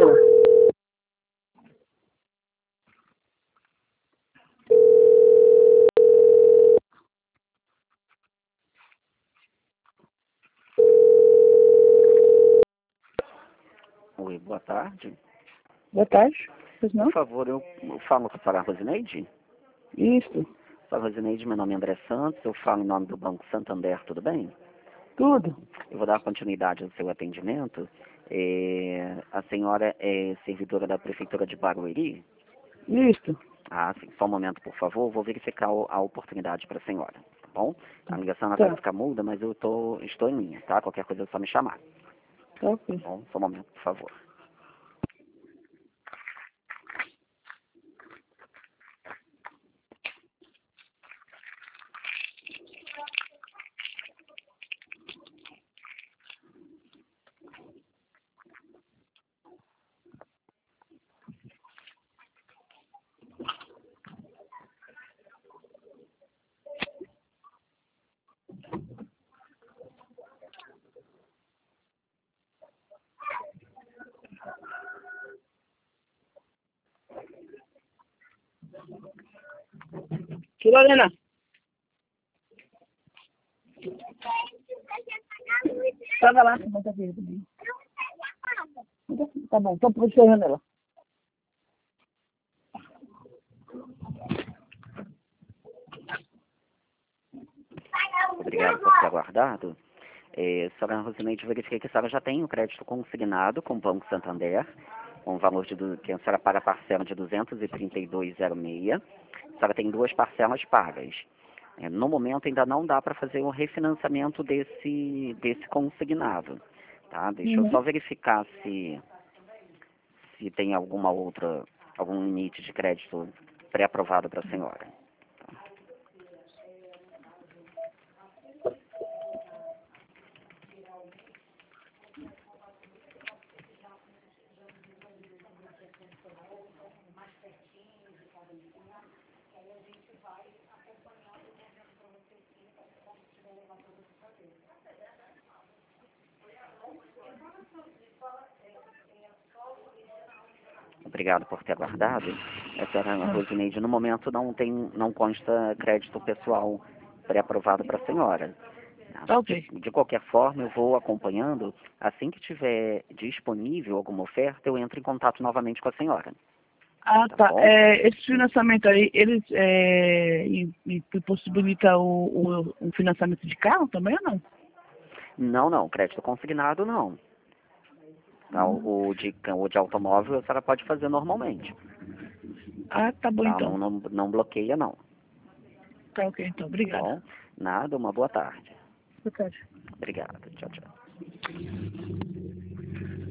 boa. Oi, boa tarde. Boa tarde. Pois não? Por favor, eu falo com a senhora Rosineide. Isso. Senhora Rosineide, meu nome é André Santos, eu falo em nome do Banco Santander, tudo bem? Tudo. Eu vou dar continuidade ao seu atendimento. A senhora é servidora da Prefeitura de Barueri? Isso. Ah, sim. Só um momento, por favor. Vou verificar a oportunidade para a senhora, tá bom? A ligação ela vai Tá. ficar muda, mas estou em linha, tá? Qualquer coisa é só me chamar, Tá ok. tá bom? Só um momento, por favor. Tira, Lena. Tava lá. Bota aqui também. Tá bom, tô puxando ela. Obrigado por ter aguardado. Senhora Rosineide, verifiquei que a senhora já tem o crédito consignado com o Banco Santander, com o valor que a senhora paga a parcela de 232,06. A senhora tem duas parcelas pagas. No momento ainda não dá para fazer o refinanciamento desse consignado. Tá? Deixa eu só verificar se tem algum limite de crédito pré-aprovado para a senhora. Obrigado por ter aguardado. A senhora Rosineide, no momento não consta crédito pessoal pré-aprovado para a senhora. Tá ok. De qualquer forma, eu vou acompanhando. Assim que tiver disponível alguma oferta, eu entro em contato novamente com a senhora. Ah, Tá tá. bom? Esse financiamento aí, eles possibilita o financiamento de carro também ou não? Não, crédito consignado não. Tá, o de automóvel a senhora pode fazer normalmente. Ah, tá bom Tá? então. Não bloqueia não. Tá ok então. Tá Obrigada. bom? Nada, uma boa tarde. Boa tarde. Obrigado. Tchau, tchau.